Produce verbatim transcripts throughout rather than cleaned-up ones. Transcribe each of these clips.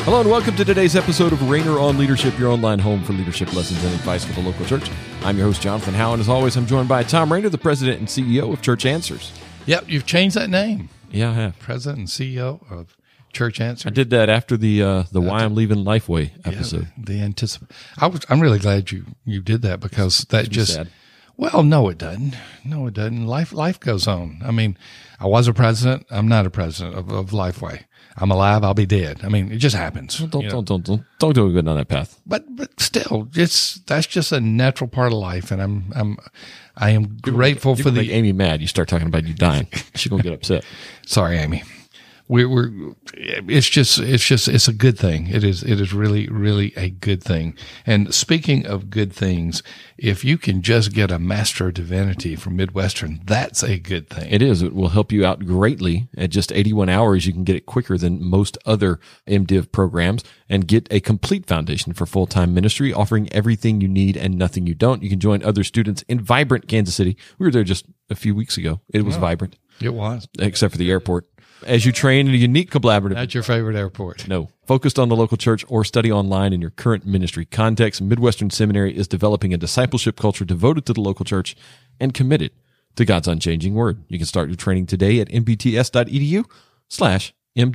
Hello and welcome to today's episode of Rainer on Leadership, your online home for leadership lessons and advice for the local church. I'm your host, Jonathan Howe, and as always, I'm joined by Tom Rainer, the president and C E O of Church Answers. Yep, you've changed that name. Yeah, I have. President and C E O of Church Answers. I did that after the uh, the Why I'm Leaving Lifeway episode. Yeah, the, the anticip- I was. I'm really glad you you did that because that just. Sad. Well, no, it doesn't. No, it doesn't. Life life goes on. I mean, I was a president. I'm not a president of, of Lifeway. I'm alive. I'll be dead. I mean, it just happens. Don't you know? don't, don't don't don't do it on that path. But but still, it's that's just a natural part of life, and I'm I'm I am grateful you for can the. make Amy mad. You start talking about you dying, she's gonna get upset. Sorry, Amy. We're, we're, it's just, it's just, it's a good thing. It is, it is really, really a good thing. And speaking of good things, if you can just get a Master of Divinity from Midwestern, that's a good thing. It is. It will help you out greatly. At just eighty-one hours, you can get it quicker than most other MDiv programs and get a complete foundation for full-time ministry, offering everything you need and nothing you don't. You can join other students in vibrant Kansas City. We were there just a few weeks ago. It was Oh, vibrant. It was. Except for the airport. As you train in a unique collaborative. Not your favorite airport. No. Focused on the local church or study online in your current ministry context, Midwestern Seminary is developing a discipleship culture devoted to the local church and committed to God's unchanging word. You can start your training today at mbts.edu slash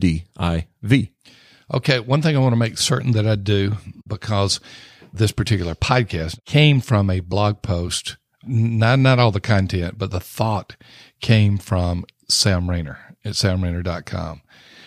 MDIV. Okay, one thing I want to make certain that I do, because this particular podcast came from a blog post, not not all the content, but the thought came from Sam Rainer at sam rainer dot com.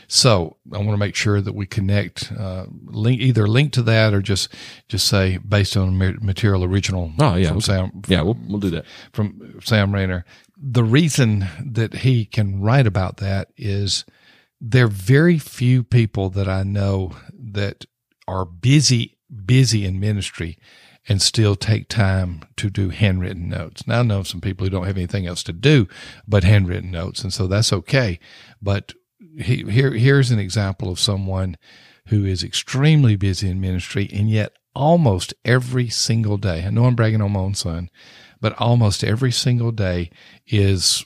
So I want to make sure that we connect, uh, link either link to that or just just say based on material original. Oh yeah, from we'll, Sam. From, yeah, we'll we'll do that from Sam Rainer. The reason that he can write about that is there are very few people that I know that are busy busy in ministry and still take time to do handwritten notes. Now, I know some people who don't have anything else to do but handwritten notes, and so that's okay. But he, here, here's an example of someone who is extremely busy in ministry, and yet almost every single day, I know I'm bragging on my own son, but almost every single day is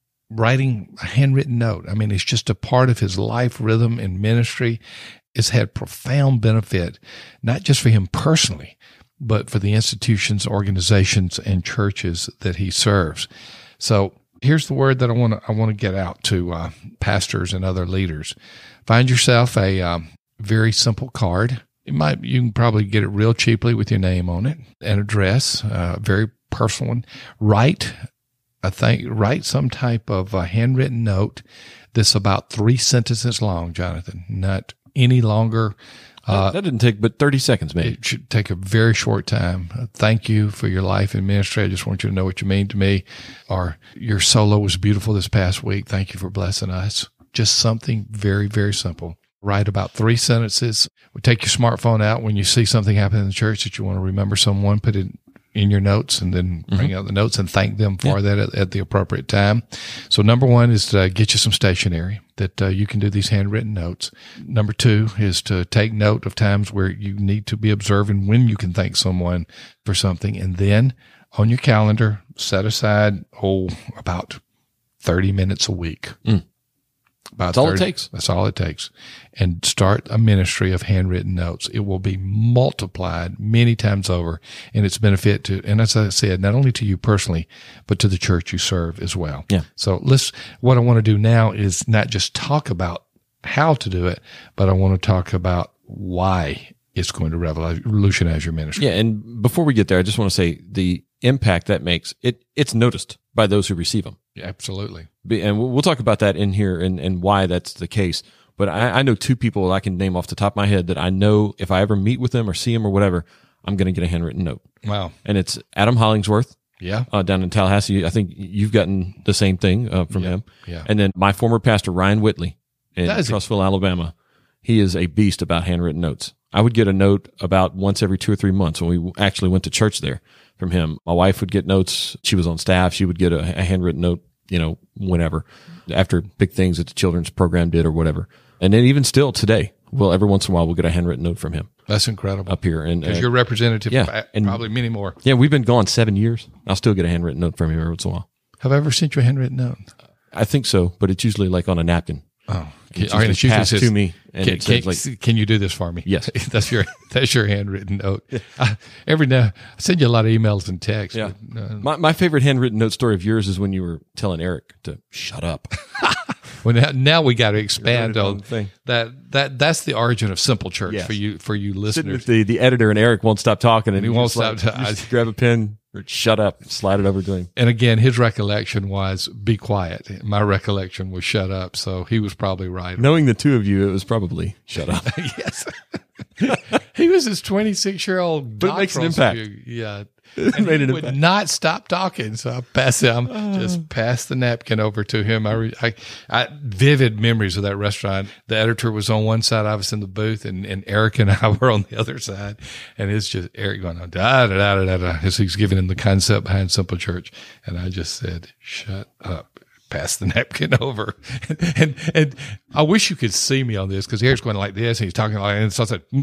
writing a handwritten note. I mean, it's just a part of his life rhythm in ministry. It's had profound benefit, not just for him personally, but for the institutions, organizations, and churches that he serves. So here's the word that I want to I want to get out to uh, pastors and other leaders. Find yourself a um, very simple card. It might you can probably get it real cheaply with your name on it, an address, uh, very personal one. Write I think write some type of a handwritten note that's about three sentences long, Jonathan, not any longer. Uh, that didn't take but thirty seconds, maybe. It should take a very short time. Uh, thank you for your life in ministry. I just want you to know what you mean to me. Or your solo was beautiful this past week. Thank you for blessing us. Just something very, very simple. Write about three sentences. Take your smartphone out when you see something happen in the church that you want to remember someone, put it in your notes and then bring mm-hmm. out the notes and thank them for yeah. that at, at the appropriate time. So number one is to get you some stationery that uh, you can do these handwritten notes. Number two is to take note of times where you need to be observing when you can thank someone for something. And then on your calendar, set aside, oh, about thirty minutes a week. Mm. About That's all thirty, it takes. That's all it takes. And start a ministry of handwritten notes. It will be multiplied many times over in its benefit to, and as I said, not only to you personally, but to the church you serve as well. Yeah. So let's, what I want to do now is not just talk about how to do it, but I want to talk about why it's going to revolutionize your ministry. Yeah. And before we get there, I just want to say the impact that makes it, it's noticed by those who receive them. Yeah, absolutely. And we'll talk about that in here and, and why that's the case. But I, I know two people I can name off the top of my head that I know if I ever meet with them or see them or whatever, I'm going to get a handwritten note. Wow. And it's Adam Hollingsworth. Yeah. Uh, down in Tallahassee. I think you've gotten the same thing uh, from yeah. him. Yeah. And then my former pastor, Ryan Whitley in Does Trussville, Alabama. He is a beast about handwritten notes. I would get a note about once every two or three months when we actually went to church there from him. My wife would get notes. She was on staff. She would get a, a handwritten note, you know, whenever, after big things that the children's program did or whatever. And then even still today, well, every once in a while we'll get a handwritten note from him. That's incredible. Up here. And because uh, you're representative yeah, of and, probably many more. Yeah, we've been gone seven years. I'll still get a handwritten note from him every once in a while. Have I ever sent you a handwritten note? I think so, but it's usually like on a napkin. Oh, It's just All right, been it's usually passed says, to me, and Can, it says can, like, can you do this for me? Yes. that's your that's your handwritten note. I, every now I send you a lot of emails and texts. yeah. But, uh, My my favorite handwritten note story of yours is when you were telling Eric to shut up. well, now, now we got to expand Wrote it on on the thing. that. That that's the origin of Simple Church Yes. for you for you Sitting listeners. with the, the editor and Eric won't stop talking, and He you won't just like, stop ta- you just grab a pen or shut up, slide it over to him. And again, his recollection was be quiet. My recollection was shut up. So he was probably right. Knowing the two of you, it was probably shut up. yes. he was his twenty-six year old. But it makes an impact. Yeah. It And made he an would impact. not stop talking. So I pass him, just pass the napkin over to him. I, re, I, I, vivid memories of that restaurant. The editor was on one side. I was in the booth, and, and Eric and I were on the other side. And it's just Eric going on, da, da, da, da, da, as he's giving him the concept behind Simple Church. And I just said, shut up. Pass the napkin over. and, and, and I wish you could see me on this, because Eric's going like this, and he's talking like, and so I said, mm,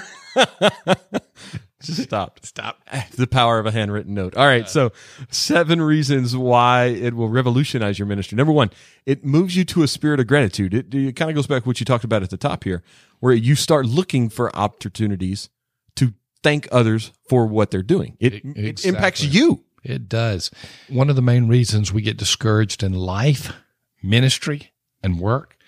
Just stop. stop. The power of a handwritten note. All right. So seven reasons why it will revolutionize your ministry. Number one, it moves you to a spirit of gratitude. It, it kind of goes back to what you talked about at the top here, where you start looking for opportunities to thank others for what they're doing. It, Exactly. it impacts you. It does. One of the main reasons we get discouraged in life, ministry, and work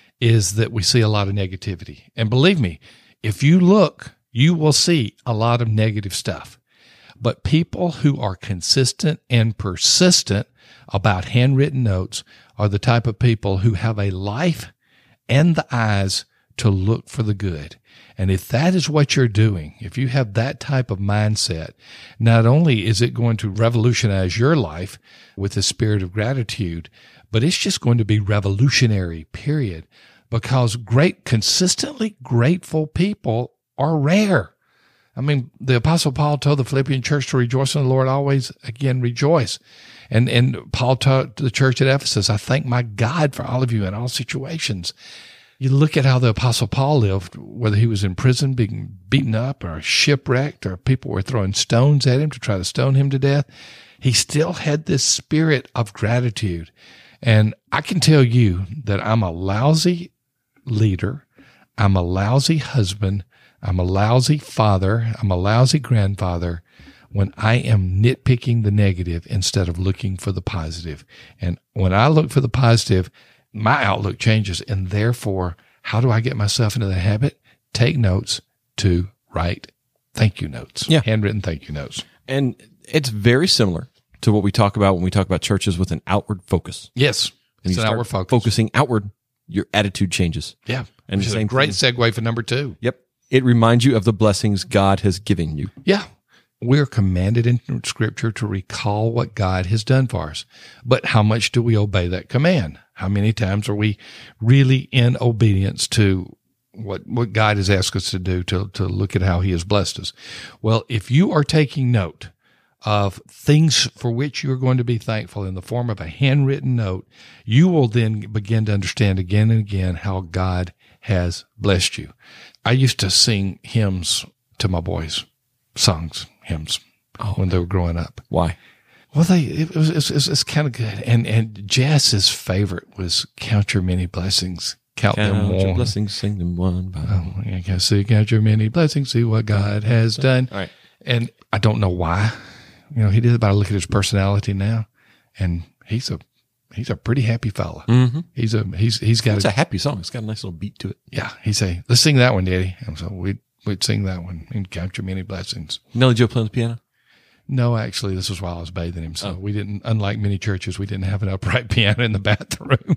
is that we see a lot of negativity. And believe me, if you look, you will see a lot of negative stuff. But people who are consistent and persistent about handwritten notes are the type of people who have a life and the eyes to look for the good. And if that is what you're doing, if you have that type of mindset, not only is it going to revolutionize your life with the spirit of gratitude, but it's just going to be revolutionary, period. Because great, consistently grateful people are rare. I mean, the Apostle Paul told the Philippian church to rejoice in the Lord always. Again, rejoice. And and Paul taught the church at Ephesus, I thank my God for all of you in all situations. You look at how the Apostle Paul lived, whether he was in prison being beaten up or shipwrecked or people were throwing stones at him to try to stone him to death. He still had this spirit of gratitude. And I can tell you that I'm a lousy leader. I'm a lousy husband. I'm a lousy father. I'm a lousy grandfather when I am nitpicking the negative instead of looking for the positive. And when I look for the positive, my outlook changes. And therefore, how do I get myself into the habit? Take notes to write thank you notes. Yeah. Handwritten thank you notes. And it's very similar to what we talk about when we talk about churches with an outward focus. Yes. And It's you an start outward focus. focusing outward, your attitude changes. Yeah. And Which the is a same great thing- segue for number two. Yep. It reminds you of the blessings God has given you. Yeah. We're commanded in Scripture to recall what God has done for us. But how much do we obey that command? How many times are we really in obedience to what, what God has asked us to do to, to look at how he has blessed us? Well, if you are taking note of things for which you're going to be thankful in the form of a handwritten note, you will then begin to understand again and again how God has blessed you. I used to sing hymns to my boys, songs, hymns, Oh, when they were growing up. Why? Well, they it was it's, it's, it's kind of good. And and Jess's favorite was "Count Your Many Blessings, Count, Them Count your One." blessings, sing them one by one. Oh, I can see count your many blessings, see what God has done. All right. And I don't know why. You know, he did, but I look at his personality now, and he's a he's a pretty happy fella. Mm-hmm. He's a he's he's got It's a, a happy song. It's got a nice little beat to it. yeah. He'd say, "Let's sing that one, Daddy." And so we'd we'd sing that one and count your many blessings. Nelly Joe playing the piano? No, actually, this was while I was bathing him. So Oh. we didn't, unlike many churches, we didn't have an upright piano in the bathroom.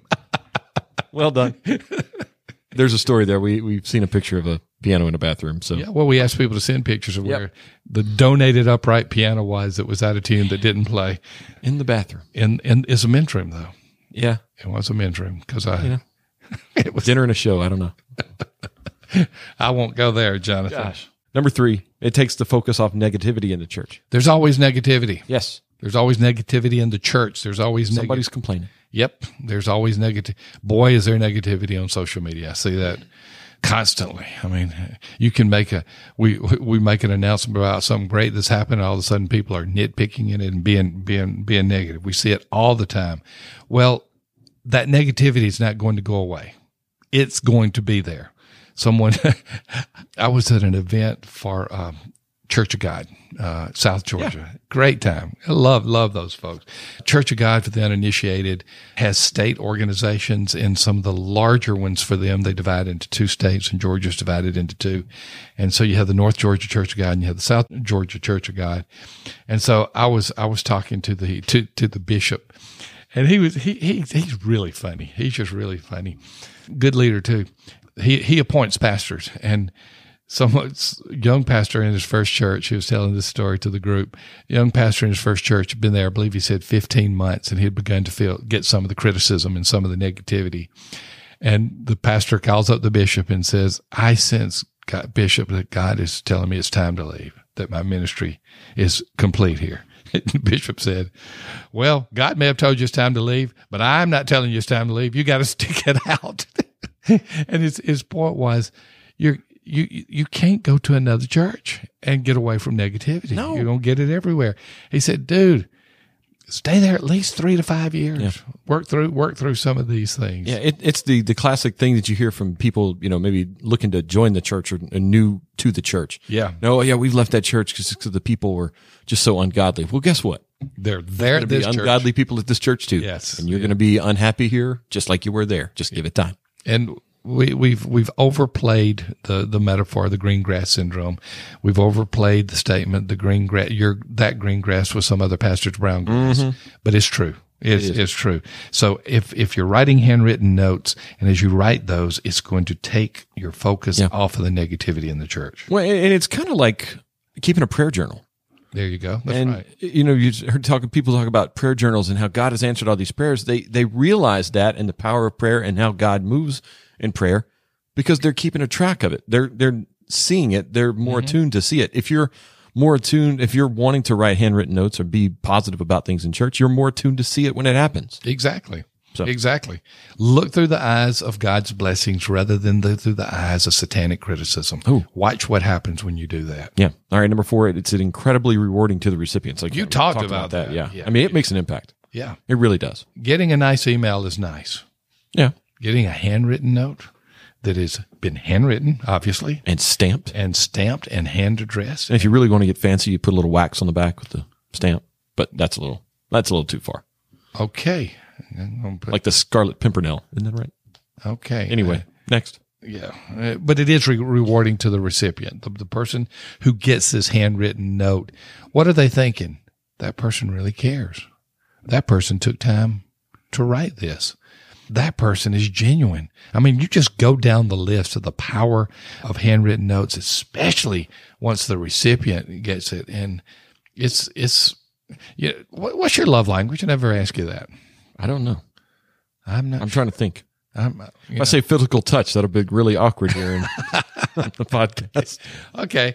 Well done. There's a story there. We, we've seen a picture of a piano in a bathroom. So Yeah, well, we asked people to send pictures of Yep. where the donated upright piano was that was out of tune that didn't play. in the bathroom. In in it's a men's room though. Yeah. It was a men's room because I You know, it was. dinner and a show. I don't know. I won't go there, Jonathan. Number three, it takes the focus off negativity in the church. There's always negativity. Yes. There's always negativity in the church. There's always negative. Somebody's complaining. Yep. There's always negative. Boy, is there negativity on social media. I see that constantly. I mean, you can make a, we, we make an announcement about something great that's happened. And all of a sudden people are nitpicking in it and being, being, being negative. We see it all the time. Well, that negativity is not going to go away. it's going to be there. Someone, I was at an event for um, Church of God, uh, South Georgia. Yeah. Great time. I love, love those folks. Church of God for the uninitiated has state organizations, and some of the larger ones for them, they divide into two states, and Georgia's divided into two. And so you have the North Georgia Church of God and you have the South Georgia Church of God. And so I was, I was talking to the, to, to the bishop, and he was, he, he, he's really funny. He's just really funny. Good leader too. He, he appoints pastors, and some young pastor in his first church, he was telling this story to the group. Young pastor in his first church had been there, I believe he said fifteen months, and he had begun to feel, get some of the criticism and some of the negativity. And the pastor calls up the bishop and says, I sense, God, Bishop, that God is telling me it's time to leave, that my ministry is complete here. And the bishop said, well, God may have told you it's time to leave, but I'm not telling you it's time to leave. You got to stick it out. And his, his point was, you're, You you can't go to another church and get away from negativity. No. You're going to get it everywhere. He said, dude, stay there at least three to five years. Yeah. Work through work through some of these things. Yeah, it, it's the, the classic thing that you hear from people, you know, maybe looking to join the church or new to the church. Yeah. No, yeah, we've left that church because the people were just so ungodly. Well, guess what? They're there There's at going this to be church. ungodly people at this church too. Yes. And you're Yeah. going to be unhappy here just like you were there. Just give it time. And we, we've we've overplayed the, the metaphor, the green grass syndrome. We've overplayed the statement, the green grass. You're that green grass with some other pastor's brown grass, mm-hmm. but it's true. It's it it's true. So if if you're writing handwritten notes, and as you write those, it's going to take your focus yeah. off of the negativity in the church. Well, and it's kind of like keeping a prayer journal. There you go. That's and, right. You know, you heard talking people talk about prayer journals and how God has answered all these prayers. They they realize that and the power of prayer and how God moves in prayer because they're keeping a track of it. They're they're seeing it. They're more mm-hmm. attuned to see it. If you're more attuned, if you're wanting to write handwritten notes or be positive about things in church, you're more attuned to see it when it happens. Exactly. So. Exactly. Look through the eyes of God's blessings rather than the, through the eyes of satanic criticism. Ooh. Watch what happens when you do that. Yeah. All right. Number four, it's incredibly rewarding to the recipients. Like you talked, talked about, about that. Yeah. yeah. I mean, it makes an impact. Yeah. It really does. Getting a nice email is nice. Yeah. Getting a handwritten note that has been handwritten, obviously. And stamped. And stamped and hand addressed. And if you really want to get fancy, you put a little wax on the back with the stamp. But that's a little, that's a little too far. Okay. Put, like the Scarlet Pimpernel. Isn't that right? Okay. Anyway, uh, next. Yeah. Uh, but it is re- rewarding to the recipient, the, the person who gets this handwritten note. What are they thinking? That person really cares. That person took time to write this. That person is genuine. I mean, you just go down the list of the power of handwritten notes, especially once the recipient gets it. And it's, it's, yeah. What, what's your love language? I never asked you that. I don't know. I'm not. I'm sure. trying to think. I'm, if know. I say physical touch, that'll be really awkward here in the podcast. Okay.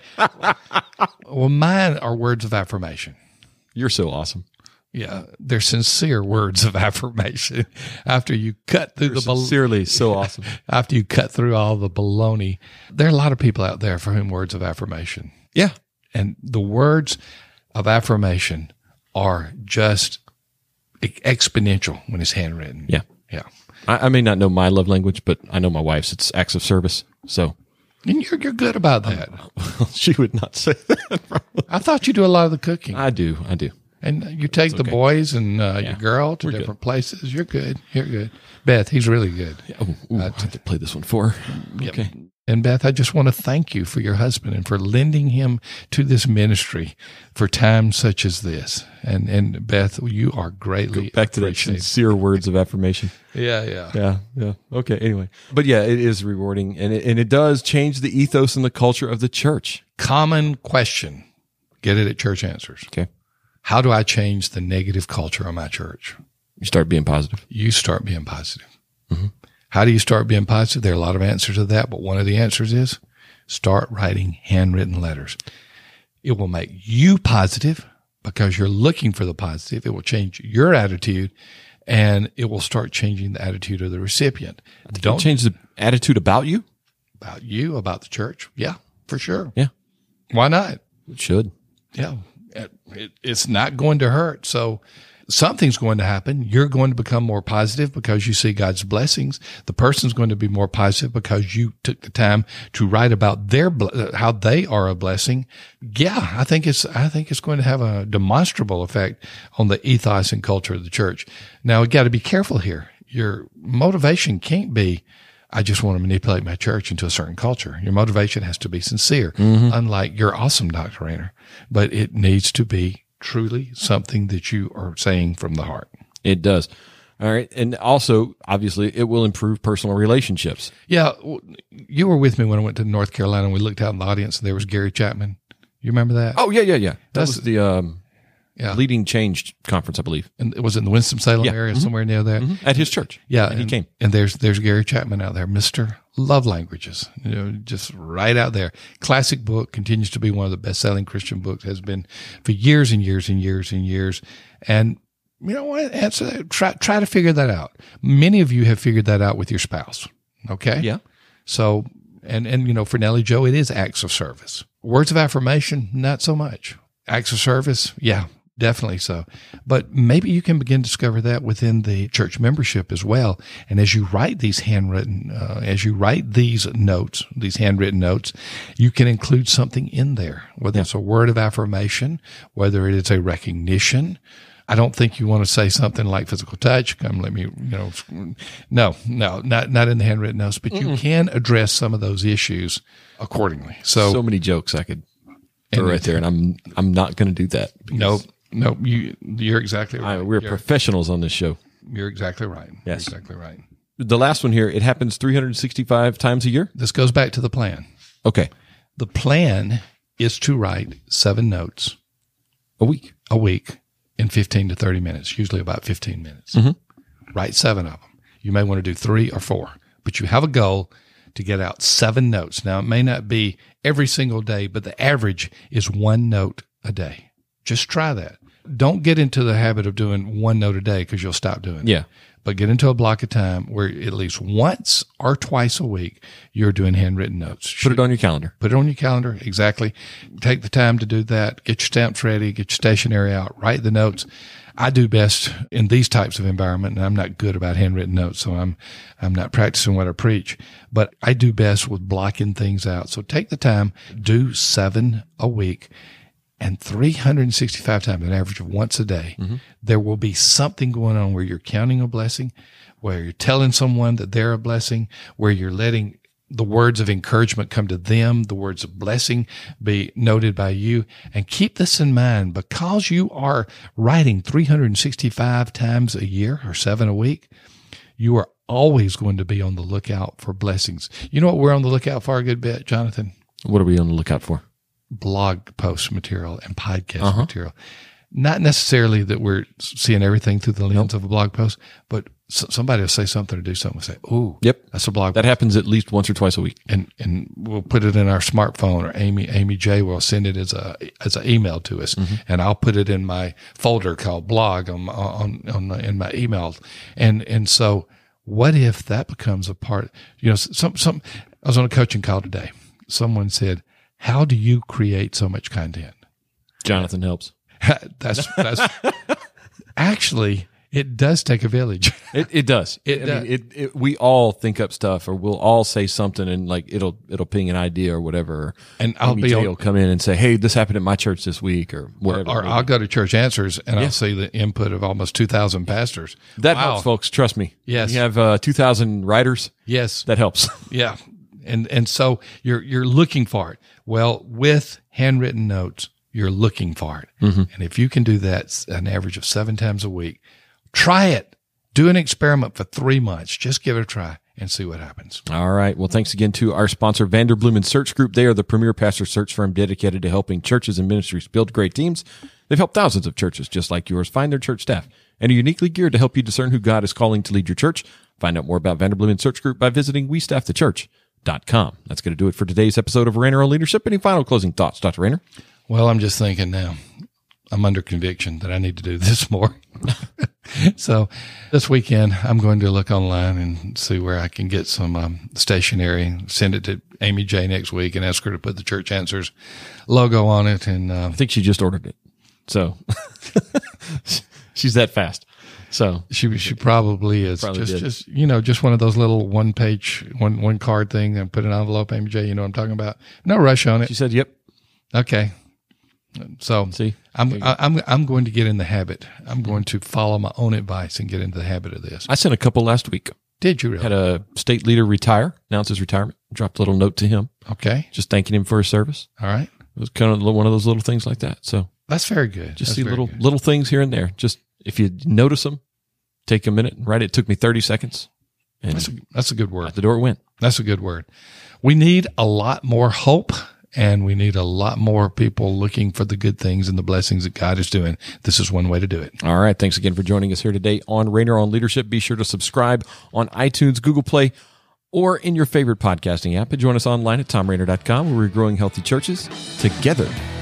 Well, mine are words of affirmation. You're so awesome. Yeah, they're sincere words of affirmation. After you cut through You're the bal- sincerely so awesome. After you cut through all the baloney, there are a lot of people out there for whom words of affirmation. Yeah, and the words of affirmation are just exponential when it's handwritten. Yeah, yeah. I, I may not know my love language, but I know my wife's. It's acts of service. So, and you're you're good about that. Um, well, she would not say that. I thought you do a lot of the cooking. I do. I do. And you take okay. the boys and uh, yeah. your girl to We're different good. places. You're good. You're good. Beth, he's really good. Yeah. Oh, ooh, uh, I have to play this one for her. Yep. Okay. And Beth, I just want to thank you for your husband and for lending him to this ministry for times such as this. And and Beth, you are greatly Go back to that sincere words of affirmation. Yeah, yeah. Yeah, yeah. Okay, anyway. But yeah, it is rewarding, and it, and it does change the ethos and the culture of the church. Common question. Get it at Church Answers. Okay. How do I change the negative culture of my church? You start being positive. You start being positive. Mm-hmm. How do you start being positive? There are a lot of answers to that, but one of the answers is start writing handwritten letters. It will make you positive because you're looking for the positive. It will change your attitude, and it will start changing the attitude of the recipient. Don't change the attitude about you? About you, about the church. Yeah, for sure. Yeah. Why not? It should. Yeah. It, it, it's not going to hurt. So something's going to happen. You're going to become more positive because you see God's blessings. The person's going to be more positive because you took the time to write about their, how they are a blessing. Yeah, I think it's, I think it's going to have a demonstrable effect on the ethos and culture of the church. Now, we got to be careful here. Your motivation can't be, I just want to manipulate my church into a certain culture. Your motivation has to be sincere, mm-hmm. unlike you're awesome, Doctor Rayner, but it needs to be truly something that you are saying from the heart. It does. All right. And also, obviously, it will improve personal relationships. Yeah. You were with me when I went to North Carolina and we looked out in the audience and there was Gary Chapman. You remember that? Oh, yeah, yeah, yeah. That That's, was the um, yeah. Leading Change conference, I believe. And it was in the Winston-Salem yeah. area, mm-hmm. somewhere near there. Mm-hmm. At his church. Yeah. And, and he came. And there's there's Gary Chapman out there, Mister Love Languages, you know, just right out there. Classic book, continues to be one of the best-selling Christian books, has been for years and years and years and years. And you know what? Answer that. Try, try to figure that out. Many of you have figured that out with your spouse. Okay? Yeah. So, and, and, you know, for Nellie Joe, it is acts of service. Words of affirmation, not so much. Acts of service, yeah, definitely so. But maybe you can begin to discover that within the church membership as well. And as you write these handwritten, uh, as you write these notes, these handwritten notes, you can include something in there, whether yeah. it's a word of affirmation, whether it is a recognition. I don't think you want to say something like physical touch. Come, let me, you know, no, no, not, not in the handwritten notes, but Mm-mm. you can address some of those issues accordingly. So, so many jokes I could throw right there, and I'm, I'm not going to do that. No, no, you, you're exactly right. I, we're you're, professionals on this show. You're exactly right. Yes. You're exactly right. The last one here, it happens three hundred sixty-five times a year. This goes back to the plan. Okay. The plan is to write seven notes a week, a week. In fifteen to thirty minutes, usually about fifteen minutes. Mm-hmm. Write seven of them. You may want to do three or four, but you have a goal to get out seven notes. Now, it may not be every single day, but the average is one note a day. Just try that. Don't get into the habit of doing one note a day because you'll stop doing it. Yeah. But get into a block of time where at least once or twice a week, you're doing handwritten notes. Put it on your calendar. Put it on your calendar. Exactly. Take the time to do that. Get your stamps ready. Get your stationery out. Write the notes. I do best in these types of environment, and I'm not good about handwritten notes, so I'm I'm not practicing what I preach. But I do best with blocking things out. So take the time. Do seven a week. And three hundred sixty-five times, an average of once a day, mm-hmm. there will be something going on where you're counting a blessing, where you're telling someone that they're a blessing, where you're letting the words of encouragement come to them, the words of blessing be noted by you. And keep this in mind, because you are writing three hundred sixty-five times a year or seven a week, you are always going to be on the lookout for blessings. You know what we're on the lookout for a good bit, Jonathan? What are we on the lookout for? Blog post material and podcast uh-huh. material. Not necessarily that we're seeing everything through the lens nope. of a blog post, but somebody will say something or do something and say, ooh, yep, that's a blog that post. Happens at least once or twice a week. And and we'll put it in our smartphone, or Amy Amy J will send it as a as an email to us, mm-hmm. and I'll put it in my folder called blog on on, on in my email. And and so what if that becomes a part, you know, some some I was on a coaching call today. Someone said, how do you create so much content? Jonathan helps. that's that's actually, it does take a village. It it does. It I does. mean, it, it we all think up stuff, or we'll all say something, and like it'll it'll ping an idea or whatever. And I'll Amy be J on, will come in and say, "Hey, this happened at my church this week," or whatever. Or, or I'll go to Church Answers and yeah. I'll see the input of almost two thousand pastors. That wow. helps, folks. Trust me. Yes. You have uh, two thousand writers. Yes. That helps. Yeah. And and so you're you're looking for it. Well, with handwritten notes, you're looking for it. Mm-hmm. And if you can do that an average of seven times a week, try it. Do an experiment for three months. Just give it a try and see what happens. All right. Well, thanks again to our sponsor, Vanderbloemen Search Group. They are the premier pastor search firm dedicated to helping churches and ministries build great teams. They've helped thousands of churches just like yours find their church staff and are uniquely geared to help you discern who God is calling to lead your church. Find out more about Vanderbloemen Search Group by visiting we staff the church dot com. That's going to do it for today's episode of Rayner on Leadership. Any final closing thoughts, Doctor Rayner? Well, I'm just thinking now, I'm under conviction that I need to do this more. So this weekend, I'm going to look online and see where I can get some um, stationery, send it to Amy J next week and ask her to put the Church Answers logo on it. And uh, I think she just ordered it. So She's that fast. So She she probably is. Probably just did. just you know, just one of those little one page one one card thing and put an envelope, Amy J, you know what I'm talking about. No rush on it. she said, "Yep." Okay. So See, I'm I, I'm I'm going to get in the habit. I'm going to follow my own advice and get into the habit of this. I sent a couple last week. Did you really? Had a state leader retire, announced his retirement, dropped a little note to him, Okay. just thanking him for his service. All right. It was kind of one of those little things like that. So That's very good. just That's see very little good. little things here and there. Just if you notice them, take a minute and write it. It took me thirty seconds, and That's a, that's a good word. out the door it went. That's a good word. We need a lot more hope, and we need a lot more people looking for the good things and the blessings that God is doing. This is one way to do it. All right. Thanks again for joining us here today on Rainer on Leadership. Be sure to subscribe on iTunes, Google Play, or in your favorite podcasting app. And join us online at tom rainer dot com, where we're growing healthy churches together